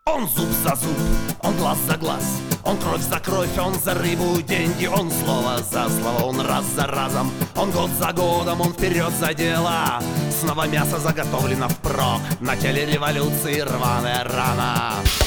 Он зуб за зуб, он глаз за глаз, он кровь за кровь, он за рыбу деньги, он слово за слово, он раз за разом, он год за годом, он вперед за дела. Снова мясо заготовлено впрок, на теле революции рваная рана.